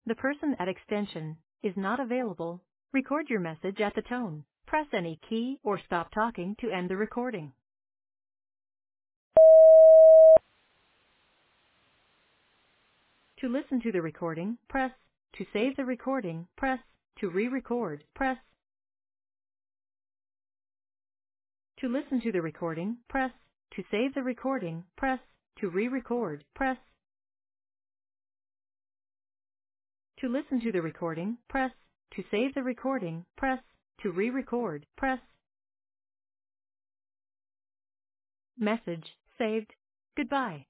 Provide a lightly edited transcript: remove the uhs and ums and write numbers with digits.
The person at extension is not available. Record your message at the tone. Press any key or stop talking to end the recording. To listen to the recording, press. To save the recording, press. To re-record, press. To listen to the recording, press. To save the recording, press. To re-record, press. To listen to the recording, press. To save the recording, press. To re-record, press. Message saved. Goodbye.